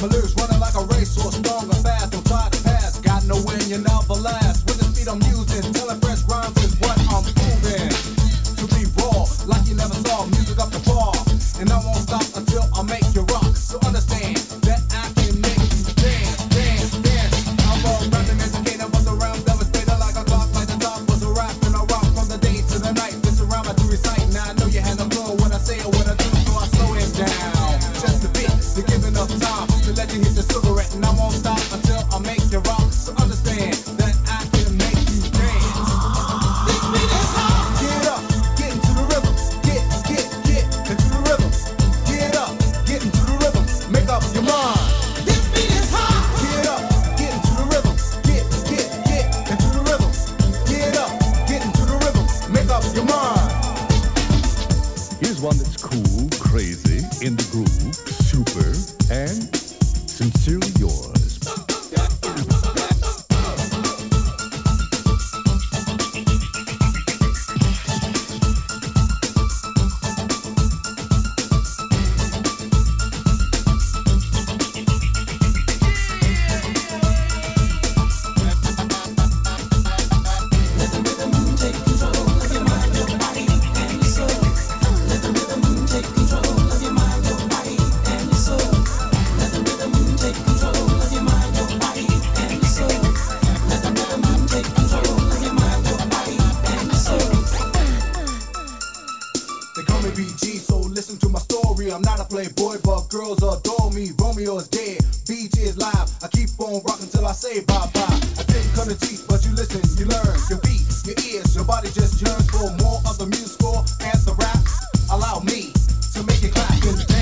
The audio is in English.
My lyrics running like a racehorse, strong or fast, don't try to pass. Got no win, you never last. With the speed I'm using, telling fresh rhymes is what I'm proving. To be raw, like you never saw, music up the bar. And I won't stop until I make you rock. So understand that I can make you dance, dance, dance. I'm a rapping educator, buzz around, devastator like a clock, like the top was a rap. And I rock from the day to the night. This around I do recite. Now I know you had no clue what I say or what I do, so I slow it down. Just a bit to give enough time to let you hit the cigarette. And I won't stop until I make you rock. So understand that I can make you dance. This beat is hot. Get up, get into the rhythm. Get into the rhythm. Get up, get into the rhythm. Make up your mind. This beat is hot. Get up, get into the rhythm. Get into the rhythm. Get up, get into the rhythm. Make up your mind. Here's one that's cool, crazy, in the groove, super, and sincerely yours. They call me BG, so listen to my story. I'm not a playboy, but girls adore me. Romeo is dead, BG is live. I keep on rocking till I say bye-bye. I didn't cut the teeth, but you listen, you learn. Your beat, your ears, your body just yearns for more of the music score and the rap. Allow me to make it clap and